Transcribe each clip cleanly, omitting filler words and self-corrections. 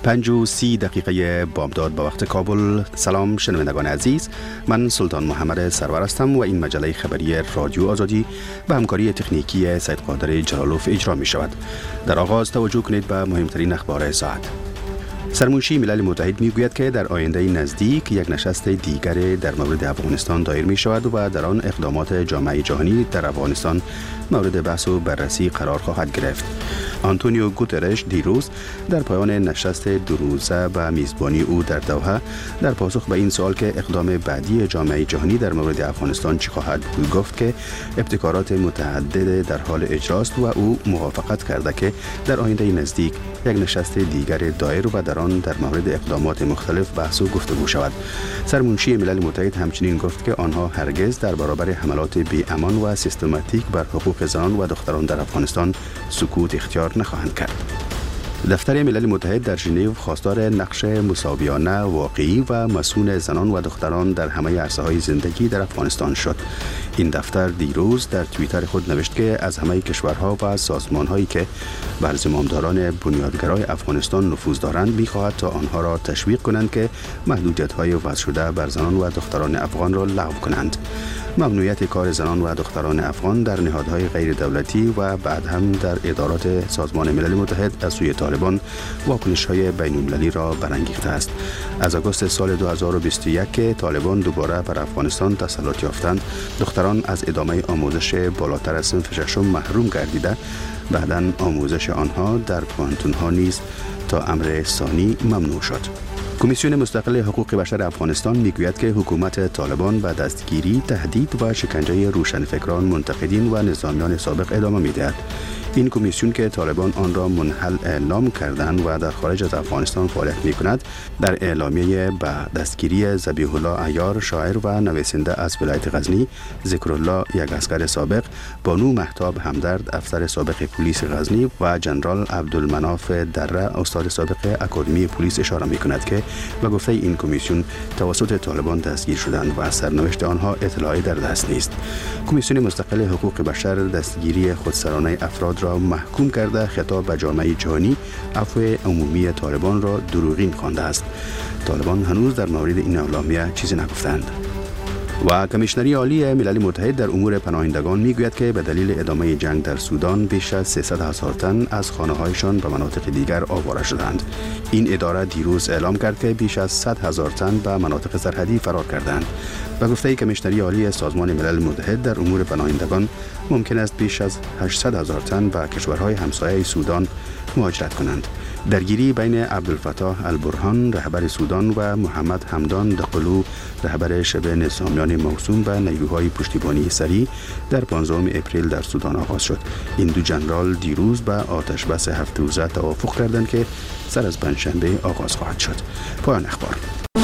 5:30 بامداد به وقت کابل. سلام شنوندگان عزیز، من سلطان محمد سرور هستم و این مجله خبری رادیو آزادی به همکاری تکنیکی سید قادر جلالوف اجرا می شود. در آغاز توجه کنید به مهمترین اخبار ساعت. سرمنشی ملل متحد می گوید که در آینده نزدیک یک نشست دیگر در مورد افغانستان دایر می شود و در آن اقدامات جامعه جهانی در افغانستان مورد بحث و بررسی قرار خواهد گرفت. آنتونیو گوترش دیروز در پایان نشست دو روزه به میزبانی او در دوحه در پاسخ به این سوال که اقدام بعدی جامعه جهانی در مورد افغانستان چی خواهد بود گفت که ابتکارات متعدد در حال اجراست و او موافقت کرده که در آینده نزدیک یک نشست دیگر دایر و در آن در مورد اقدامات مختلف بحث و گفتگو شود. سرمنشی ملل متحد همچنین گفت که آنها هرگز در برابر حملات بی‌امان و سیستماتیک بر حقوق زنان و دختران در افغانستان سکوت اختیار نخواهند کرد. دفتر ملل متحد در ژنو خواستار نقش مساویانه، واقعی و مسئول زنان و دختران در همه عرصه‌های زندگی در افغانستان شد. این دفتر دیروز در توییتر خود نوشت که از همه کشورها و سازمان‌هایی که بر زمامداران بنیادگرای افغانستان نفوذ دارند می‌خواهد تا آنها را تشویق کنند که محدودیت‌های وضع شده بر زنان و دختران افغان را لغو کنند. ممنوعیت کار زنان و دختران افغان در نهادهای غیر دولتی و بعد هم در ادارات سازمان ملل متحد از سوی طالبان واکنش‌های بین‌المللی را برانگیخته است. از آگوست سال 2021 که طالبان دوباره بر افغانستان تسلط یافتند، دختران از ادامه آموزش بالاتر از صنف ششم محروم گردیده، بعداً آموزش آنها در پوهنتون‌ها نیز تا امر ثانی ممنوع شد. کمیسیون مستقل حقوق بشر افغانستان میگوید که حکومت طالبان به دستگیری، تهدید و شکنجه روشنفکران، منتقدین و نظامیان سابق ادامه میدهد. این کمیسیون که طالبان آن را منحل اعلام کردند و در خارج از افغانستان فعالیت می‌کند، در اعلامیه به دستگیری ذبیح الله عیار، شاعر و نویسنده از ولایت غزنی، ذکرالله یک عسکر سابق، بانو مهتاب همدرد افسر سابق پلیس غزنی و جنرال عبدالمناف دره استاد سابق اکادمی پلیس اشاره می‌کند که به گفته این کمیسیون توسط طالبان دستگیر شدند و از سرنوشت آنها اطلاعی در دست نیست. کمیسیون مستقل حقوق بشر دستگیری خودسرانه افراد را محکوم کرده خطاب به جامعه جهانی عفو عمومی طالبان را دروغین خوانده است. طالبان هنوز در مورد این اعلامیه چیزی نگفتند. و کمیشنری عالی ملل متحد در امور پناهندگان میگوید که به دلیل ادامه جنگ در سودان بیش از 300,000 تن از خانه‌هایشان به مناطق دیگر آواره شدند. این اداره دیروز اعلام کرد که بیش از 100,000 تن به مناطق سرحدی فرار کردند. به گفته کمیشنری عالی سازمان ملل متحد در امور پناهندگان، ممکن است بیش از 800,000 تن به کشورهای همسایه سودان مهاجرت کنند. درگیری بین عبدالفتاح البرهان رهبر سودان و محمد حمدان دقلو رهبر شبه نظامیان موسوم به نیروهای پشتیبانی سریع در 15 اپریل در سودان آغاز شد. این دو جنرال دیروز به آتش بس 7 روزه توافق کردند که سر از پنجشنبه آغاز خواهد شد. پایان اخبار.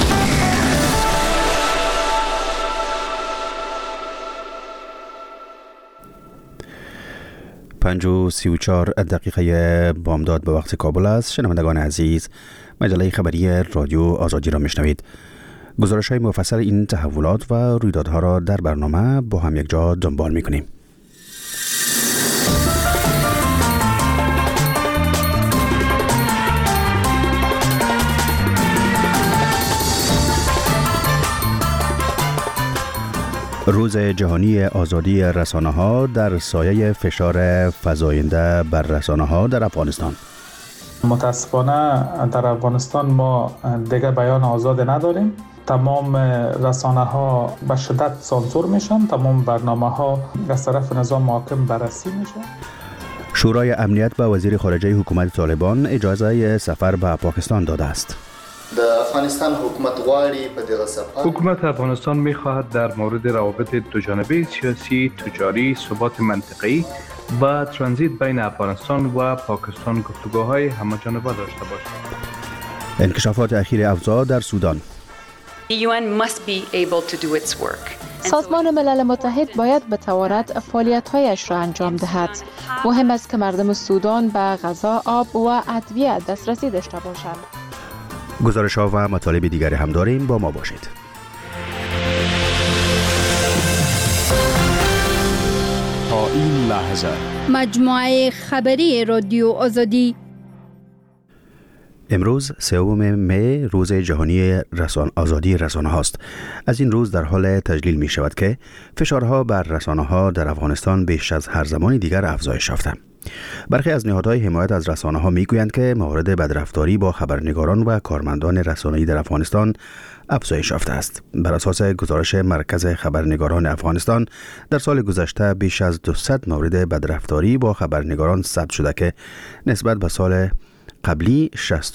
پنج و 34 دقیقه بامداد به وقت کابل است. شنوندگان عزیز، مجله خبری رادیو آزادی را میشنوید. گزارش‌های مفصل این تحولات و رویدادها را در برنامه با هم یک جا دنبال می‌کنیم. روز جهانی آزادی رسانه‌ها در سایه فشار فزاینده بر رسانه‌ها در افغانستان. متاسفانه در افغانستان ما دیگه بیان آزاد نداریم. تمام رسانه‌ها به شدت سانسور میشن، تمام برنامه‌ها از طرف نظام حاکم بررسی میشن. شورای امنیت به وزیر خارجه حکومت طالبان اجازه سفر به پاکستان داده است. د افغانستان حکومت غواړي په دغه سفر حکومت افغانستان می‌خواهد در مورد روابط دوجانبه سیاسی، تجاری، ثبات منطقه‌ای و ترانزیت بین افغانستان و پاکستان گفتگوهای همه‌جانبه داشته باشد. انکشافات اخیر اوضاع در سودان. سازمان ملل متحد باید بتواند فعالیت‌هایش را انجام دهد. مهم است که مردم سودان به غذا، آب و ادویه دسترسی داشته باشند. گزارش‌ها و مطالب دیگری هم داریم، با ما باشید. تا این لحظه مجموعه خبری رادیو آزادی. امروز 3 می روز جهانی آزادی رسانه هاست. از این روز در حال تجلیل می شود که فشارها بر رسانه ها در افغانستان بیش از هر زمان دیگر افزایش یافته. برخی از نهادهای حمایت از رسانه ها می گویند که موارد بدرفتاری با خبرنگاران و کارمندان رسانه‌ای در افغانستان افزایش یافته است. بر اساس گزارش مرکز خبرنگاران افغانستان در سال گذشته بیش از 200 مورد بدرفتاری با خبرنگاران ثبت شده که نسبت به سال قبلی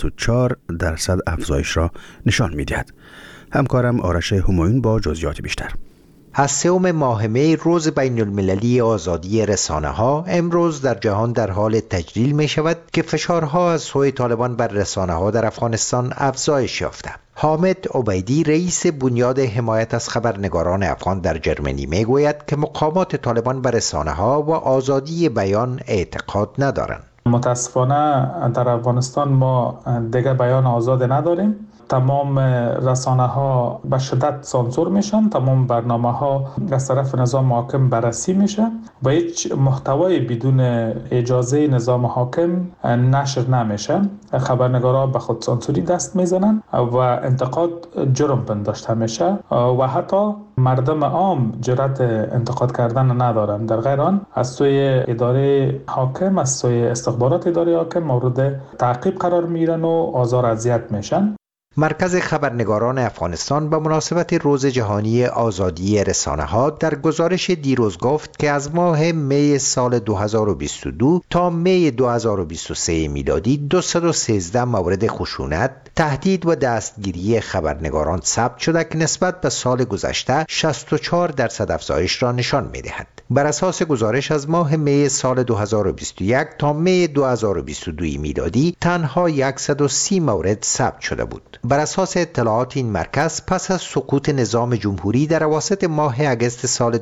64% افزایش را نشان می‌دهد. همکارم آرش همایون با جزئیات بیشتر. از 3 ماه می روز بین المللی آزادی رسانه ها امروز در جهان در حال تجلیل می شود که فشارها از سوی طالبان بر رسانه ها در افغانستان افزایش یافته. حامد عبیدی رئیس بنیاد حمایت از خبرنگاران افغان در جرمنی می گوید که مقامات طالبان بر رسانه ها و آزادی بیان اعتقاد ندارند. متاسفانه در افغانستان ما دیگه بیان آزاد نداریم. تمام رسانه ها به شدت سانسور میشن، تمام برنامه ها از طرف نظام حاکم بررسی میشه و هیچ محتوای بدون اجازه نظام حاکم نشر نمیشه. خبرنگارا به خود سانسوری دست میزنن و انتقاد جرم پنداشته میشه و حتی مردم عام جرأت انتقاد کردن ندارن. در غیر آن از سوی اداره حاکم، از سوی استخبارات اداره حاکم مورد تعقیب قرار میگیرن و آزار اذیت میشن. مرکز خبرنگاران افغانستان به مناسبت روز جهانی آزادی رسانه ها در گزارش دیروز گفت که از ماه می سال 2022 تا می 2023 میلادی 213 مورد خشونت، تهدید و دستگیری خبرنگاران ثبت شده که نسبت به سال گذشته 64% افزایش را نشان می‌دهد. بر اساس گزارش از ماه می سال 2021 تا می 2022 میلادی تنها 130 مورد ثبت شده بود. بر اساس اطلاعات این مرکز پس از سقوط نظام جمهوری در اواسط ماه اگست سال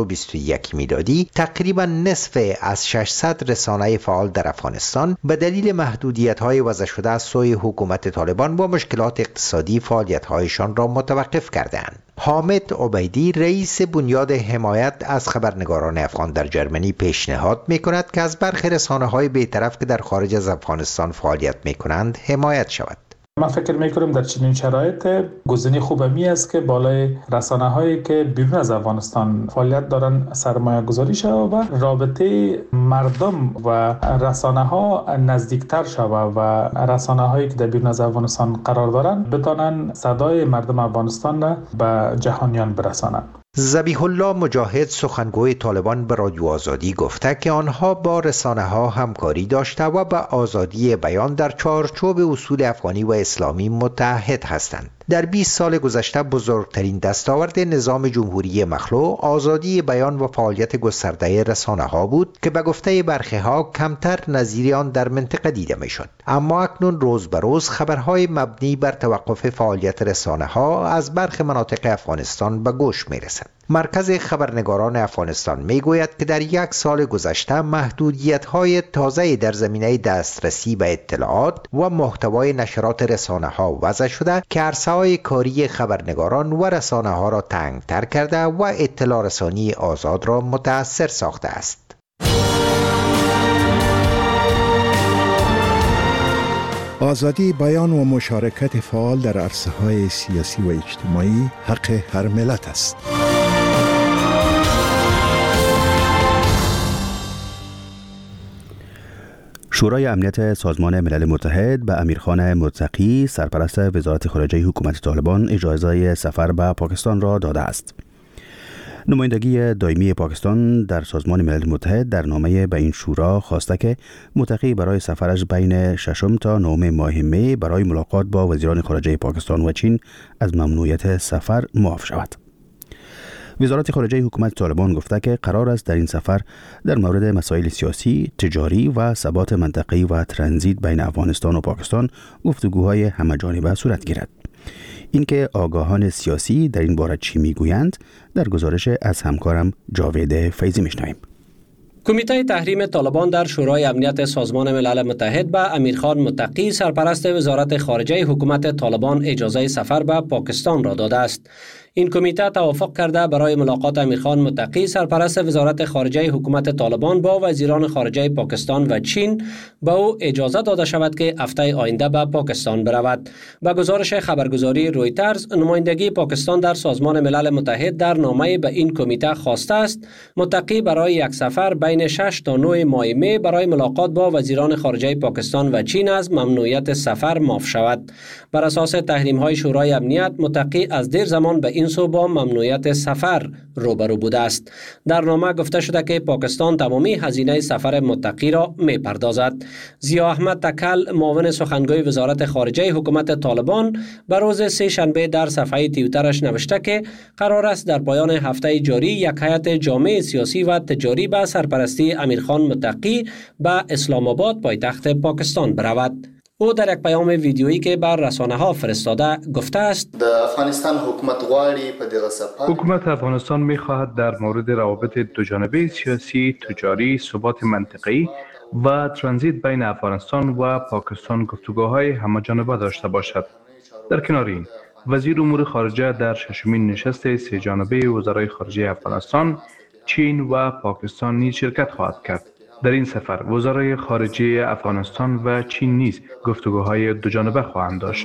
2021 میلادی تقریبا نصف از 600 رسانه فعال در افغانستان به دلیل محدودیت‌های وضع شده از سوی حکومت طالبان با مشکلات اقتصادی فعالیت‌هایشان را متوقف کردند. حامد عبیدی رئیس بنیاد حمایت از خبرنگاران افغان در جرمنی پیشنهاد می‌کند که از برخی رسانه‌های بی‌طرف که در خارج از افغانستان فعالیت می‌کنند حمایت شود. من فکر میکنم در چنین شرایط گزینه خوب می است که بالای رسانه هایی که بیرون از افغانستان فعالیت دارن سرمایه گذاری شود و رابطه مردم و رسانه ها نزدیکتر شود و رسانه هایی که در بیرون از افغانستان قرار دارن بتانن صدای مردم افغانستان را به جهانیان برسانند. ذبیح الله مجاهد سخنگوی طالبان به رادیو آزادی گفته که آنها با رسانه ها همکاری داشته و به آزادی بیان در چارچوب اصول افغانی و اسلامی متحد هستند. در 20 سال گذشته بزرگترین دستاورد نظام جمهوری مخلوع آزادی بیان و فعالیت گسترده رسانه ها بود که به گفته برخی ها کمتر نظیر آن در منطقه دیده می شد. اما اکنون روز به روز خبرهای مبنی بر توقف فعالیت رسانه ها از برخی مناطق افغانستان به گوش می رسد. مرکز خبرنگاران افغانستان می گوید که در 1 سال گذشته محدودیت‌های تازه در زمینه دسترسی به اطلاعات و محتوای نشرات رسانه ها وضع شده که عرصه‌های کاری خبرنگاران و رسانه ها را تنگ‌تر کرده و اطلاع رسانی آزاد را متأثر ساخته است. آزادی بیان و مشارکت فعال در عرصه‌های سیاسی و اجتماعی حق هر ملت است. شورای امنیت سازمان ملل متحد به امیرخان متقی سرپرست وزارت خارجه حکومت طالبان اجازه سفر به پاکستان را داده است. نمایندگی دائمی پاکستان در سازمان ملل متحد در نامه به این شورا خواسته که متقی برای سفرش بین 6 تا 9 ماه می برای ملاقات با وزیران خارجه پاکستان و چین از ممنوعیت سفر معاف شود. وزارت خارجه حکومت طالبان گفته که قرار است در این سفر در مورد مسائل سیاسی، تجاری و ثبات منطقه‌ای و ترانزیت بین افغانستان و پاکستان گفتگوهای همه‌جانبه صورت گیرد. اینکه آگاهان سیاسی در این باره چی میگویند در گزارش از همکارم جاوید فیضی میشنویم. کمیته تحریم طالبان در شورای امنیت سازمان ملل متحد به امیرخان متقی سرپرست وزارت خارجه حکومت طالبان اجازه سفر به پاکستان را داده است. این کمیته توافق کرده برای ملاقات امیرخان متقی سرپرست وزارت خارجه حکومت طالبان با وزیران خارجه پاکستان و چین به او اجازه داده شود که هفته آینده به پاکستان برود. با گزارش خبرگزاری رویترز، نمایندگی پاکستان در سازمان ملل متحد در نامه به این کمیته خواسته است متقی برای یک سفر بین 6 تا 9 ماه می برای ملاقات با وزیران خارجه پاکستان و چین از ممنوعیت سفر معاف شود. بر اساس تحریم‌های شورای امنیت، متقی از دیر زمان به این سو با ممنوعیت سفر روبرو بوده است. در نامه گفته شده که پاکستان تمامی هزینه سفر متقی را می‌پردازد. ضیا احمد تکل، معاون سخنگوی وزارت خارجه حکومت طالبان، به روز سه شنبه در صفحه توییترش نوشته که قرار است در پایان هفته جاری یک هیئت جامع سیاسی و تجاری به سرپرستی امیرخان متقی به اسلام آباد پایتخت پاکستان برود. او در یک پیام ویدیویی که بر رسانه‌ها فرستاده گفته است: حکومت افغانستان می‌خواهد در مورد روابط دوجانبه سیاسی، تجاری، ثبات منطقه‌ای و ترانزیت بین افغانستان و پاکستان گفتگوهای همه‌جانبه داشته باشد. در کنار این، وزیر امور خارجه در ششمین نشست سه جانبه وزرای خارجه افغانستان، چین و پاکستان نیز شرکت خواهد کرد. در این سفر وزرای خارجه افغانستان و چین نیز گفتگوهای دوجانبه خواهند داشت.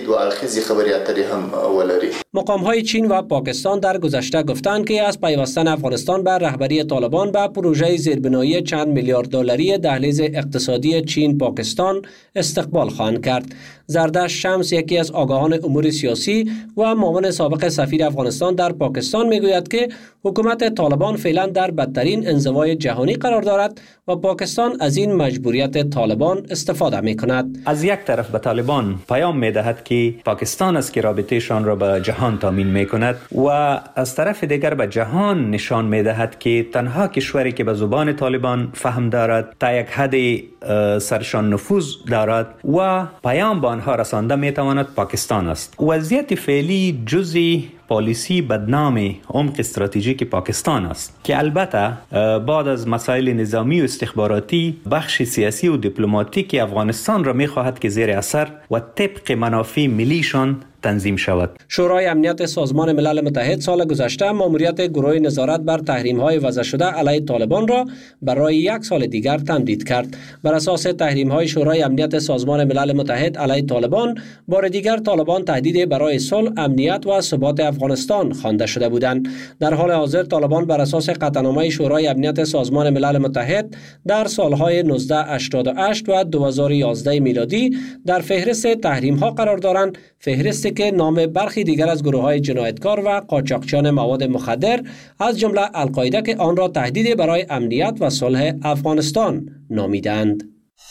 مقام‌های چین و پاکستان در گذشته گفتند که از پیوستن افغانستان به رهبری طالبان به پروژه زیربنایی چند میلیارد دلاری دهلیز اقتصادی چین پاکستان استقبال خواهند کرد. زردشت شمس، یکی از آگاهان امور سیاسی و معاون سابق سفیر افغانستان در پاکستان، میگوید که حکومت طالبان فعلا در بدترین انزوای جهانی قرار دارد و پاکستان از این مجبوریت طالبان استفاده می‌کند. از یک طرف به طالبان پیام می‌دهد که پاکستان است که رابطه‌شان را به جهان تامین می‌کند و از طرف دیگر به جهان نشان می‌دهد که تنها کشوری که به زبان طالبان فهم دارد، تا یک حد سرشان نفوذ دارد و پیام به آنها رسانده می‌تواند پاکستان است. وضعیت فعلی جزئی پالیسی بدنام عمق استراتژیک پاکستان است که البته بعد از مسائل نظامی و استخباراتی، بخش سیاسی و دیپلماتیک افغانستان را می‌خواهد که زیر اثر و طبق منافع ملیشان تنظیم شود. شورای امنیت سازمان ملل متحد سال گذشته ماموریت گروه نظارت بر تحریم‌های وضع شده علیه طالبان را برای یک سال دیگر تمدید کرد. بر اساس تحریم‌های شورای امنیت سازمان ملل متحد علیه طالبان، بار دیگر طالبان تهدید برای صلح، امنیت و ثبات افغانستان خوانده شده بودند. در حال حاضر طالبان بر اساس قطعنامه شورای امنیت سازمان ملل متحد در سالهای 1988 و 2011 میلادی در فهرست تحریم‌ها قرار دارند، فهرستی که نام برخی دیگر از گروه‌های جنایتکار و قاچاقچیان مواد مخدر از جمله القاعده که آن را تهدید برای امنیت و صلح افغانستان نامیدند.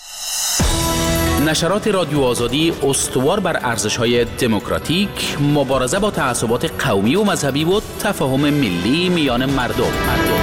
نشرات رادیو آزادی استوار بر ارزش‌های دموکراتیک، مبارزه با تعصبات قومی و مذهبی و تفاهم ملی میان مردم.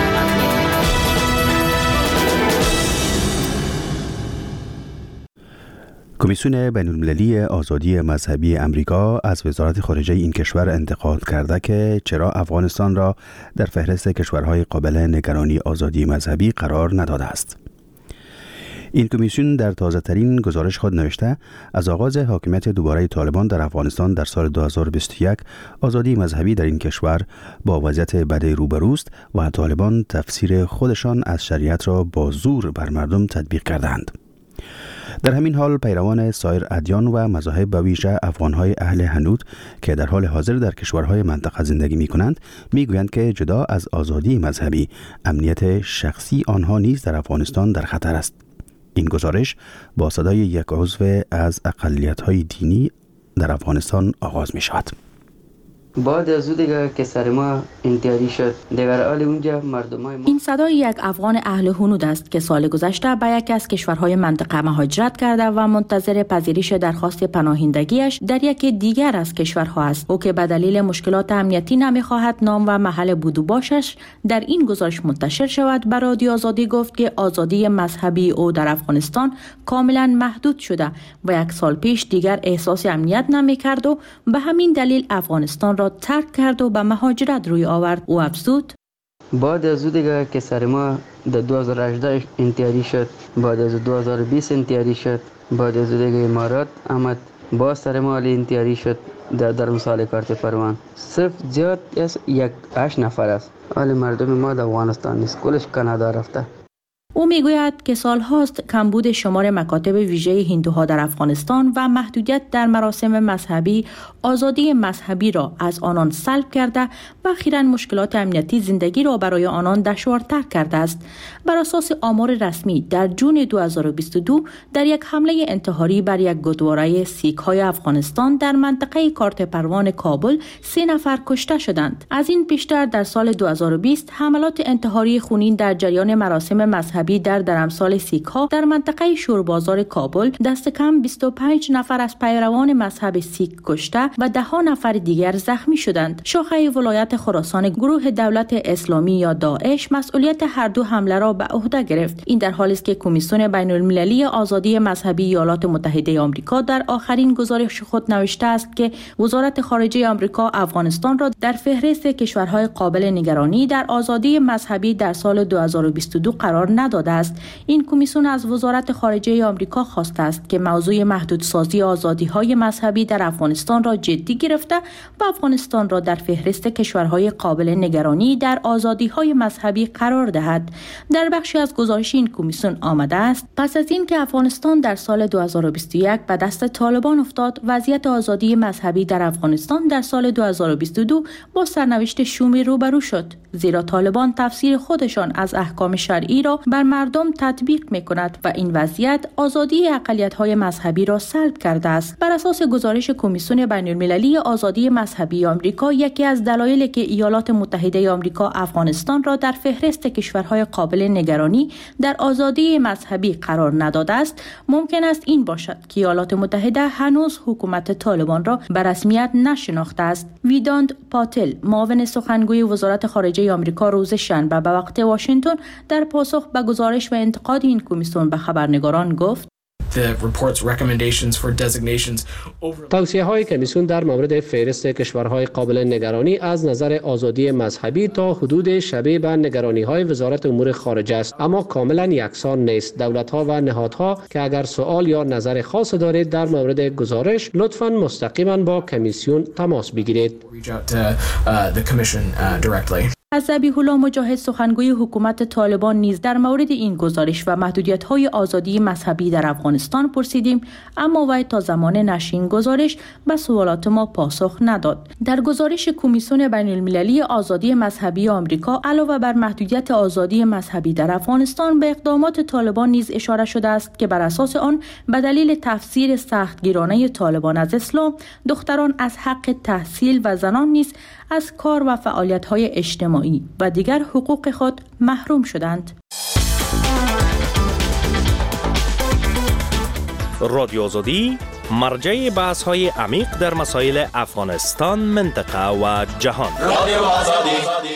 کمیسیون بین‌المللی آزادی مذهبی امریکا از وزارت خارجه این کشور انتقاد کرده که چرا افغانستان را در فهرست کشورهای قابل نگرانی آزادی مذهبی قرار نداده است. این کمیسیون در تازه‌ترین گزارش خود نوشته از آغاز حاکمیت دوباره طالبان در افغانستان در سال 2021 آزادی مذهبی در این کشور با وضعیت بدی روبروست و طالبان تفسیر خودشان از شریعت را با زور بر مردم تطبیق کردند. در همین حال پیروان سایر ادیان و مذاهب به ویژه افغان‌های اهل حنوت که در حال حاضر در کشورهای منطقه زندگی می‌کنند می‌گویند که جدا از آزادی مذهبی، امنیت شخصی آنها نیز در افغانستان در خطر است. این گزارش با صدای یک عضو از اقلیت‌های دینی در افغانستان آغاز می‌شود. بعد از دیگه که سر ما انتحاری شد، دیگر حال اونجا مردمای ما. این صدای یک افغان اهل حنود است که سال گذشته به یکی از کشورهای منطقه مهاجرت کرده و منتظر پذیرش درخواست پناهندگیش در یکی دیگر از کشورها است. او که به دلیل مشکلات امنیتی نمیخواهد نام و محل بود و باشش در این گزارش منتشر شود، به رادیو آزادی گفت که آزادی مذهبی او در افغانستان کاملا محدود شده و یک سال پیش دیگر احساس امنیت نمیکرد و به همین دلیل افغانستان را ترک کرد و به مهاجرت روی آورد. او افزود: بعد از دیگه که سر ما در 2018 انتحاری شد، بعد از 2020 انتحاری شد، بعد از دیگه امارات آمد، باز سر ما انتحاری شد، در مثال کارت پروان صرف زیاد از 8 نفر است. ولی مردم ما در افغانستان نیست، کلش کانادا رفته. او میگوید که سالهاست کمبود شمار مکاتب ویژه هندوها در افغانستان و محدودیت در مراسم مذهبی آزادی مذهبی را از آنان سلب کرده و اخیراً مشکلات امنیتی زندگی را برای آنان دشوارتر کرده است. بر اساس آمار رسمی در جون 2022 در یک حمله انتحاری بر یک گردواره سیک‌های افغانستان در منطقه کارت پروان کابل 3 نفر کشته شدند. از این پیشتر در سال 2020 حملات انتحاری خونین در جریان مراسم مذهبی در درمسال سیک‌ها در منطقه شوربازار کابل دست کم 25 نفر از پیروان مذهب سیک کشته و 10 نفر دیگر زخمی شدند. شاخه ولایت خراسان گروه دولت اسلامی یا داعش مسئولیت هر دو حمله را به عهده گرفت. این در حالی است که کمیسیون بین‌المللی آزادی مذهبی ایالات متحده آمریکا در آخرین گزارش خود نوشته است که وزارت خارجه آمریکا افغانستان را در فهرست کشورهای قابل نگرانی در آزادی مذهبی در سال 2022 قرار نداده است. این کمیسیون از وزارت خارجه آمریکا خواسته است که موضوع محدودسازی آزادی‌های مذهبی در افغانستان را جدی گرفته و افغانستان را در فهرست کشورهای قابل نگرانی در آزادی‌های مذهبی قرار دهد. در بخشی از گزارش این کمیسیون آمده است پس از اینکه افغانستان در سال 2021 به دست طالبان افتاد، وضعیت آزادی مذهبی در افغانستان در سال 2022 با سرنوشت شومی روبرو شد، زیرا طالبان تفسیر خودشان از احکام شرعی را بر مردم تطبیق می‌کند و این وضعیت آزادی اقلیت‌های مذهبی را سلب کرده است. بر اساس گزارش کمیسیون بین‌المللی آزادی مذهبی آمریکا، یکی از دلایلی که ایالات متحده آمریکا افغانستان را در فهرست کشورهای قابل نگرانی در آزادی مذهبی قرار نداده است، ممکن است این باشد که ایالات متحده هنوز حکومت طالبان را به رسمیت نشناخته است. ویداند پاتل، معاون سخنگوی وزارت خارجه آمریکا، روز شنبه به وقت واشنگتن در پاسخ به گزارش و انتقاد این کمیسیون به خبرنگاران گفت: توصیه‌های کمیسیون در مورد فهرست کشورهای قابل نگرانی از نظر آزادی مذهبی تا حدود شبیه به نگرانی‌های وزارت امور خارجه است، اما کاملا یکسان نیست. دولت‌ها و نهادها که اگر سوال یا نظر خاص دارید در مورد گزارش، لطفاً مستقیما با کمیسیون تماس بگیرید. از ذبیح الله مجاهد، سخنگوی حکومت طالبان، نیز در مورد این گزارش و محدودیت‌های آزادی مذهبی در افغانستان پرسیدیم، اما وی تا زمان نشر این گزارش به سوالات ما پاسخ نداد. در گزارش کمیسیون بین‌المللی آزادی مذهبی آمریکا علاوه بر محدودیت آزادی مذهبی در افغانستان به اقدامات طالبان نیز اشاره شده است که بر اساس آن به دلیل تفسیر سختگیرانه طالبان از اسلام، دختران از حق تحصیل و زنان نیز از کار و فعالیت‌های اجتماعی و دیگر حقوق خود محروم شدند. رادیو آزادی، مرجع بحث‌های عمیق در مسائل افغانستان، منطقه و جهان. رادیو آزادی.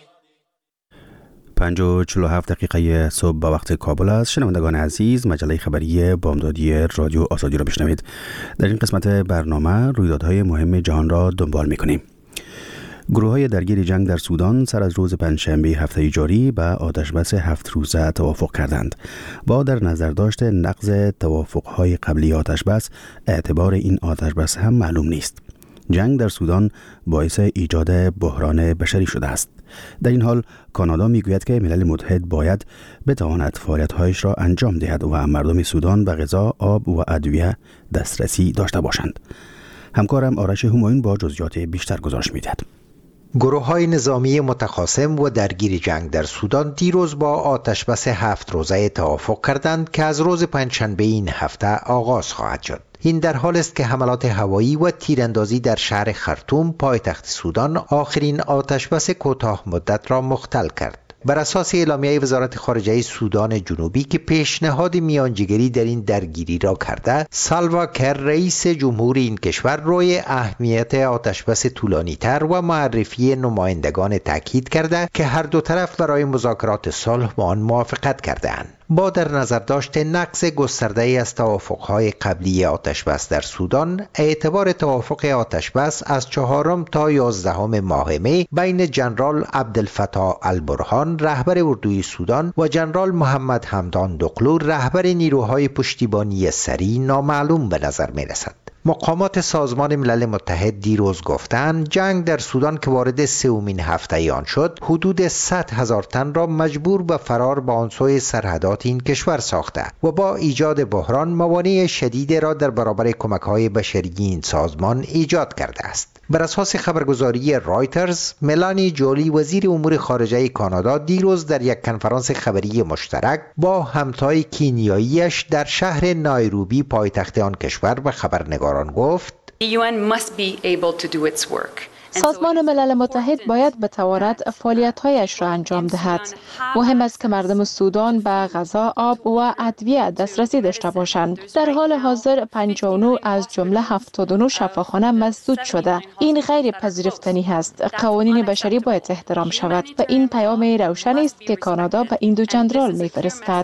5:47 صبح به وقت کابل است. شنوندگان عزیز، مجله خبری بامدادی رادیو آزادی را بشنوید. در این قسمت برنامه رویدادهای مهم جهان را دنبال می‌کنیم. گروه‌های درگیر جنگ در سودان سر از روز پنجشنبه هفته جاری به آتشبس 7 روزه توافق کردند. با در نظر داشت نقض توافق‌های قبلی آتشبس، اعتبار این آتشبس هم معلوم نیست. جنگ در سودان باعث ایجاد بحران بشری شده است. در این حال کانادا میگوید که ملل متحد باید بتواند فعالیت‌هایش را انجام دهد و مردم سودان به غذا، آب و ادویه دسترسی داشته باشند. همکارم آرش همایون با جزئیات بیشتر گزارش می‌دهد. گروه‌های نظامی متخاصم و درگیر جنگ در سودان دیروز با آتشبس 7 روزه توافق کردند که از روز پنجشنبه این هفته آغاز خواهد شد. این در حال است که حملات هوایی و تیراندازی در شهر خرطوم، پایتخت سودان، آخرین آتشبس کوتاه مدت را مختل کرد. بر اساس اعلامیه وزارت خارجه سودان جنوبی که پیشنهاد میانجیگری در این درگیری را کرده، سالوا کیر رئیس جمهور این کشور روی اهمیت آتشبس طولانی تر و معرفی نمایندگان تاکید کرده که هر دو طرف برای مذاکرات صلح با آن موافقت کرده‌اند. با در نظر داشت نقض گسترده‌ای از توافق‌های قبلی آتشبس در سودان، اعتبار توافق آتشبس از 4 تا 11 ماه می بین جنرال عبدالفتاح البرهان رهبر اردوی سودان و جنرال محمد حمدان دقلو رهبر نیروهای پشتیبانی سری نامعلوم به نظر می رسد. مقامات سازمان ملل متحد دیروز گفتند جنگ در سودان که وارد سومین هفته آن شد، حدود 100,000 تن را مجبور به فرار به آن سوی سرحدات این کشور ساخته و با ایجاد بحران موانع شدید را در برابر کمک‌های بشری این سازمان ایجاد کرده است. بر اساس خبرگزاری رایترز، ملانی جولی وزیر امور خارجه کانادا دیروز در یک کنفرانس خبری مشترک با همتای کینیاییش در شهر نایروبی پایتخت آن کشور به خبرنگاران گفت سازمان ملل متحد باید بتواند فعالیت‌هایش را انجام دهد. مهم است که مردم سودان به غذا، آب و ادویه دسترسی داشته باشند. در حال حاضر 59 از جمله 79 شفاخانه مسدود شده. این غیر پذیرفتنی است. قوانین بشری باید احترام شود و این پیام روشن است که کانادا به این دو جنرال می‌فرستد.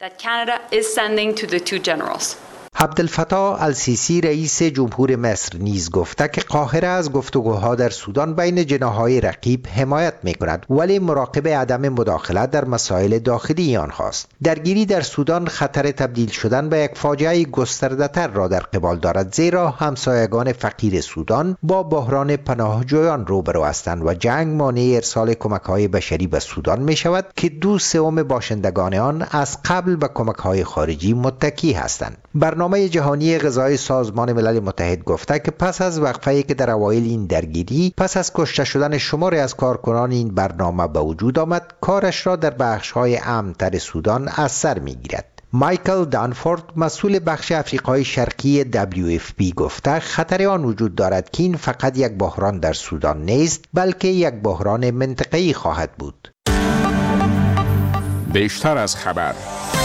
عبدالفتاح السیسی رئیس جمهور مصر نیز گفته که قاهره از گفتگوها در سودان بین جناح‌های رقیب حمایت می‌کند، ولی مراقب عدم مداخله در مسائل داخلی آنهاست. درگیری در سودان خطر تبدیل شدن به یک فاجعه گسترده‌تر را در قبال دارد، زیرا همسایگان فقیر سودان با بحران پناهجویان روبرو هستند و جنگ مانع ارسال کمک‌های بشری به سودان می‌شود که 2/3 باشندگان آن از قبل به کمک‌های خارجی متکی هستند. برنامه جهانی غذای سازمان ملل متحد گفته که پس از وقفه‌ای که در اوایل این درگیری پس از کشته شدن شماری از کارکنان این برنامه به وجود آمد، کارش را در بخش‌های امن‌تر سودان از سر می‌گیرد. مایکل دانفورد مسئول بخش افریقای شرقی WFP گفته خطر آن وجود دارد که این فقط یک بحران در سودان نیست، بلکه یک بحران منطقه‌ای خواهد بود. بیشتر از خبر.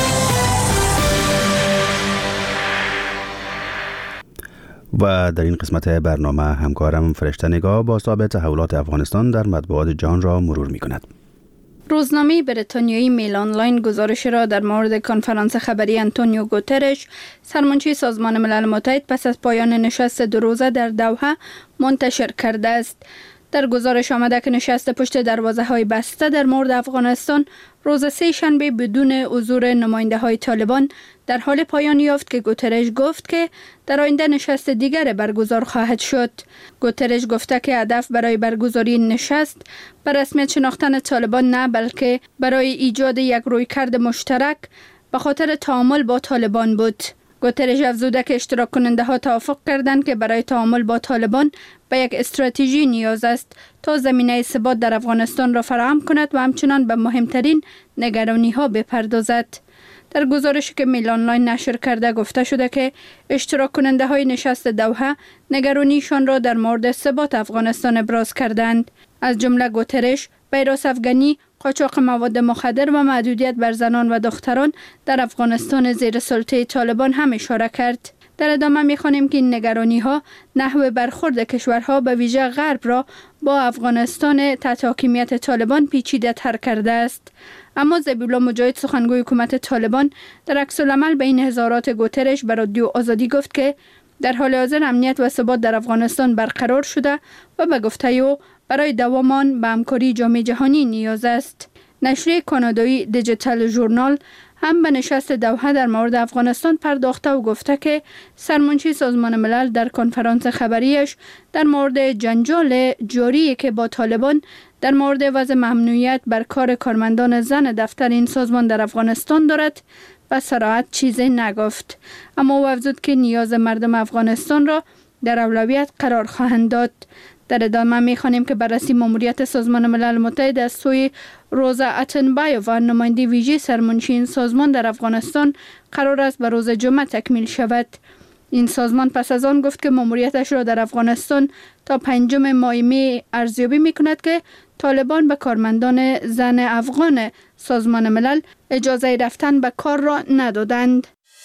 و در این قسمت برنامه همکارم فرشته نگاه بازتاب تحولات افغانستان در مطبوعات جهان را مرور می کند. روزنامه بریتانیایی میل آنلاین گزارش را در مورد کنفرانس خبری آنتونیو گوترش، سرمنشی سازمان ملل متحد پس از پایان نشست 2 روزه در دوحه منتشر کرده است. در گزارش آمده که نشست پشت دروازه‌های بسته در مورد افغانستان روز 3 شنبه بدون حضور نماینده‌های طالبان در حال پایان یافت که گوترش گفت که در آینده نشست دیگر برگزار خواهد شد. گوترش گفته که هدف برای برگزاری نشست به رسمیت شناختن طالبان نه، بلکه برای ایجاد یک رویکرد مشترک به خاطر تعامل با طالبان بود. گوترش افزوده که اشتراک کننده ها توافق کردند که برای تعامل با طالبان به یک استراتژی نیاز است تا زمینه ثبات در افغانستان را فراهم کند و همچنان به مهمترین نگرانی ها بپردازد. در گزارشی که میل آنلاین نشر کرده گفته شده که اشتراک کننده های نشست دوحه نگرانیشان را در مورد ثبات افغانستان ابراز کردند. از جمله گوترش ویروس افغانی، قاچاق مواد مخدر و محدودیت بر زنان و دختران در افغانستان زیر سلطه طالبان هم اشاره کرد. در ادامه می‌خوانیم که این نگرانی‌ها نحو برخورد کشورها به ویژه غرب را با افغانستان تحت حاکمیت طالبان پیچیده تر کرده است. اما ذبیح‌الله مجاهد سخنگوی حکومت طالبان در عکس‌العمل به این اظهارات گوترش به رادیو آزادی گفت که در حال حاضر امنیت و ثبات در افغانستان برقرار شده و به گفته او برای دوام آن به همکاری جامعه جهانی نیاز است. نشریه کانادایی دیجیتال ژورنال هم به نشست دوحه در مورد افغانستان پرداخته و گفته که سرمنشی سازمان ملل در کنفرانس خبریش در مورد جنجال جاری که با طالبان در مورد وضع ممنوعیت بر کار کارمندان زن دفتر این سازمان در افغانستان دارد و صراحت چیزی نگفت، اما او افزود که نیاز مردم افغانستان را در اولویت قرار خواهند داد. در ادامه می‌خوانیم که بررسی ماموریت سازمان ملل متحد از سوی روزا اتنبایووا نماینده ویژه سرمنشی این سازمان در افغانستان قرار است به روز جمعه تکمیل شود. این سازمان پس از آن گفت که ماموریتش را در افغانستان تا 5 ماه می ارزیابی می‌کند که طالبان به کارمندان زن افغان سازمان ملل اجازه رفتن به کار را ندادند.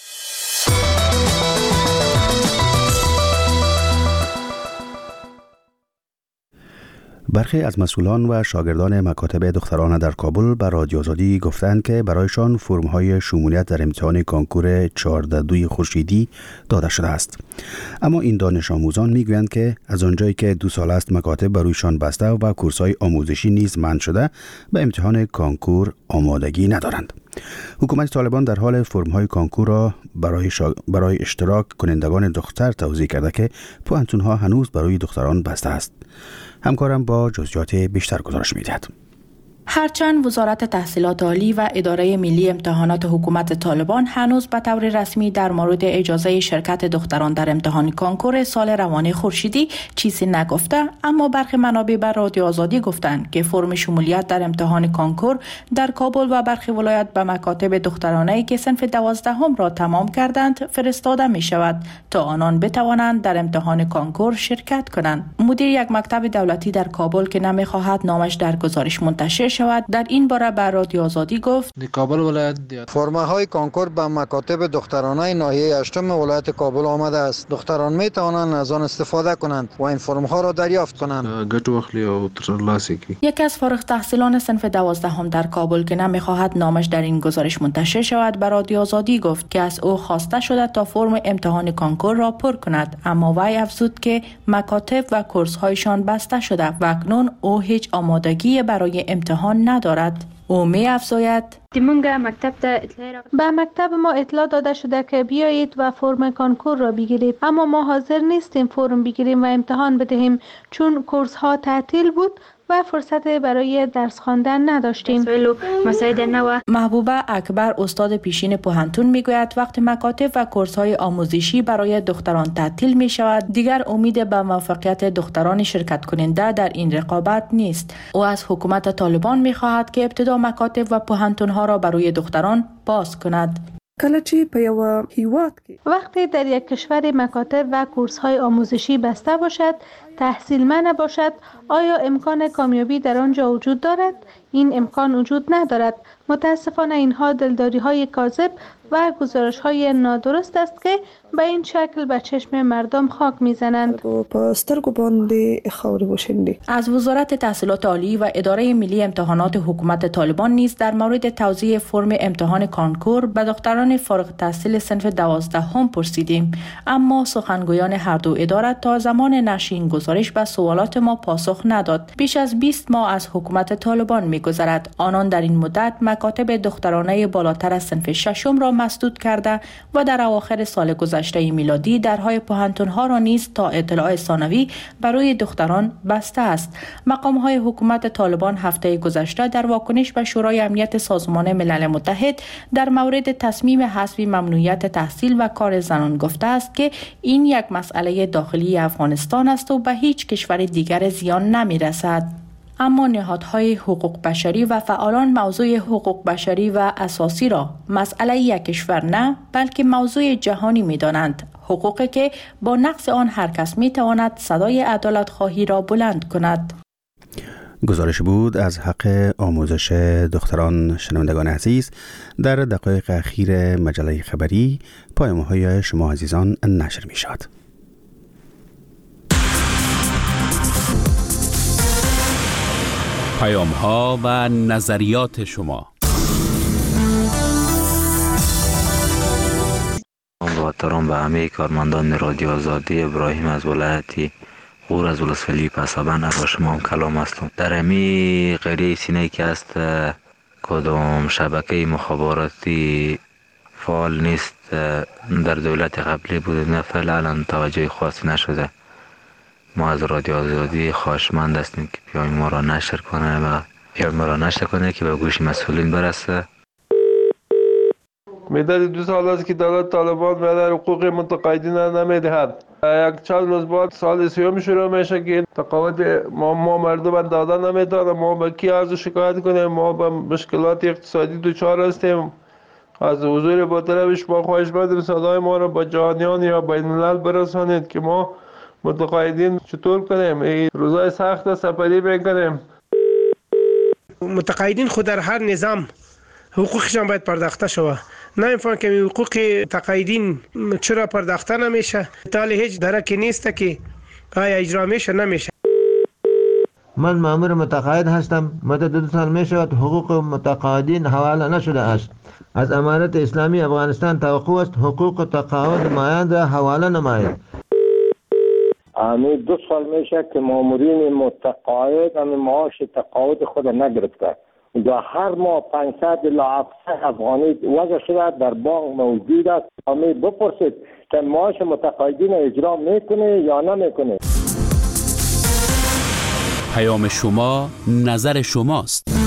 برخی از مسئولان و شاگردان مکاتب دخترانه در کابل به رادیو آزادی گفتند که برایشان فرم‌های شمولیت در امتحان کنکور 14 خورشیدی داده شده است. اما این دانش آموزان میگویند که از آنجایی که 2 سال است مکاتب برویشان بسته و کورس‌های آموزشی نیز منع شده، به امتحان کنکور آمادگی ندارند. حکومت طالبان در حال فرم‌های کانکور را برای اشتراک کنندگان دختر توضیح کرده که پوهنتون‌ها هنوز برای دختران بسته است. همکارم با جزئیات بیشتر گزارش می‌دهد. هرچند وزارت تحصیلات عالی و اداره ملی امتحانات حکومت طالبان هنوز به طور رسمی در مورد اجازه شرکت دختران در امتحان کانکور سال روان خورشیدی چیزی نگفته، اما برخی منابع به رادیو آزادی گفتند که فرم شمولیت در امتحان کانکور در کابل و برخی ولایات به مکاتب دخترانه‌ای که صنف 12 را تمام کردند فرستاده می شود تا آنان بتوانند در امتحان کانکور شرکت کنند. مدیر یک مکتب دولتی در کابل که نمی‌خواهد نامش در گزارش منتشر شود در این باره به رادیو آزادی گفت کابل ولایت فرم‌های کانکور به مکاتب دخترانه ناحیه 8 ولایت کابل آمده است. دختران می توانند از آن استفاده کنند و این فرم‌ها را دریافت کنند. یکی از فارغ التحصیلان صنف 12 در کابل که نمی‌خواهد نامش در این گزارش منتشر شود به رادیو آزادی گفت که از او خواسته شده تا فرم امتحان کانکور را پر کند، اما وی افزود که مکاتب و کورس‌هایشان بسته شده و اکنون او هیچ آمادگی برای امتحان ندارد. او می افزاید به مکتب ما اطلاع داده شده که بیایید و فرم کانکور را بگیرید، اما ما حاضر نیستیم فرم بگیریم و امتحان بدهیم چون کورس ها تعطیل بود و فرصت برای درس خواندن نداشتیم. محبوبه اکبر استاد پیشین پوهنتون میگوید وقتی مکاتب و کورس های آموزشی برای دختران تعطیل می شود دیگر امید به موفقیت دختران شرکت کننده در این رقابت نیست. او از حکومت طالبان می خواهد که ابتدا مکاتب و پوهنتون ها را برای دختران باز کند. وقتی در یک کشور مکاتب و کورس های آموزشی بسته باشد، تحصیل منع باشد، آیا امکان کامیابی در آنجا وجود دارد؟ این امکان وجود ندارد. متاسفانه اینها دلداری های کاذب و گزارش های نادرست است که به این شکل به چشم مردم خاک میزنند. از وزارت تحصیلات عالی و اداره ملی امتحانات حکومت طالبان نیز در مورد توزیع فرم امتحان کانکور به دختران فارغ التحصیل صنف 12 پرسیدیم، اما سخنگویان هر دو اداره تا زمان نشر این گزارش به سوالات ما پاسخ نداد. بیش از 20 ماه از حکومت طالبان می‌گذرد. آنان در این مدت مکاتب دخترانه بالاتر از صنف 6 را مسدود کرده و در اواخر سال گذشته میلادی درهای پوهنتون‌ها را نیز تا اطلاع ثانوی برای دختران بسته است. مقام‌های حکومت طالبان هفته گذشته در واکنش به شورای امنیت سازمان ملل متحد در مورد تصمیم حذف ممنوعیت تحصیل و کار زنان گفته است که این یک مسئله داخلی افغانستان است و به هیچ کشور دیگر زیان نمی‌رسد. اما نهادهای حقوق بشری و فعالان موضوع حقوق بشری و اساسی را مسئله یک کشور نه بلکه موضوع جهانی می‌دانند، حقوقی که با نقض آن هر کس می‌تواند صدای عدالت خواهی را بلند کند. گزارش بود از حق آموزش دختران. شنوندگان عزیز، در دقایق اخیر مجله خبری پیام‌های شما عزیزان نشر می‌شود. پیام‌ها و نظریات شما. با احترام به همه کارمندان رادیو آزادی، ابراهیم از ولایت غور از ولسوالی پسابند با شما هم کلام هستم. در امی قریه سینه که است کدام شبکه مخابراتی فعال نیست در دولت قبلی بود، نه فعلا توجه خاصی نشده. ما از رادیو آزادی خواهشمند هستیم که پیام ما را نشر کنه که به گوش مسئولین برسه. مدت 2 سال است که دولت طالبان به حقوق متقاعدین نمیدهد. یک چند روز بعد سال سیوم شروع میشه که تقاعد ما مردم دادن نمیتونیم. ما به کی از شکایت کنیم؟ ما به مشکلات اقتصادی دچار هستیم. از حضور با طرفش ما خواهشمندیم صدای ما را با جهانیان یا بین الملل برسانید که ما متقاعدین چطور کنیم. این روزای سخت سپری میکنیم. متقاعدین خود در هر نظام حقوقشان باید پرداخته شود. نمی‌فهمم که حقوق تقاعدین چرا پرداخته نمیشه. تا هیچ درکی نیست که آیا اجرا میشه نمیشه. من مأمور متقاعد هستم. مدت 2 سال میشود حقوق متقاعدین حواله نشده است. از امارت اسلامی افغانستان توقع است حقوق تقاعد مایند را حواله نماید. همین 2 سال میشه که مامورین متقاعد معاش تقاعد خود نگرفته و هر ماه 500 الی 700 افغانی وضع شده در بانک موجود است. همه بپرسید که معاش متقاعدین اجرا میکنه یا نمیکنه. پیام شما، نظر شماست.